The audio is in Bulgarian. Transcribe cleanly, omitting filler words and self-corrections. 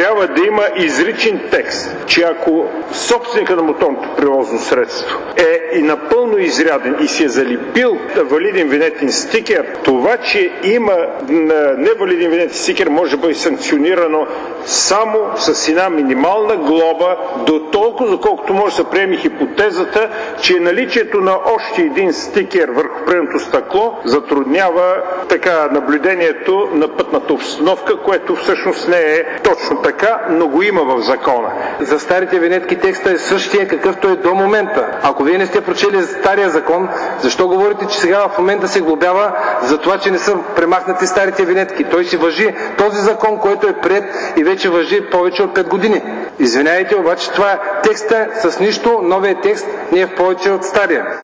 трябва да има изричен текст, че ако собственика на моторното превозно средство е и напълно изряден и си е залепил валиден винетен стикер, това, че има невалиден винетен стикер, може да бъде санкционирано само с една минимална глоба, до толкова, доколкото може да се приеме хипотезата, че наличието на още един стикер върху предното стъкло затруднява наблюдението на пътната обстановка, което всъщност не е точно така, но го има в закона. За старите винетки текста е същия, какъвто е до момента. Ако вие не сте прочели стария закон, защо говорите, че сега в момента се глобява за това, че не са премахнати старите винетки? Той си важи този закон, който е приет и вече важи повече от 5 години. Извинявайте, обаче това е текста с нищо, новия текст не е в повече от стария.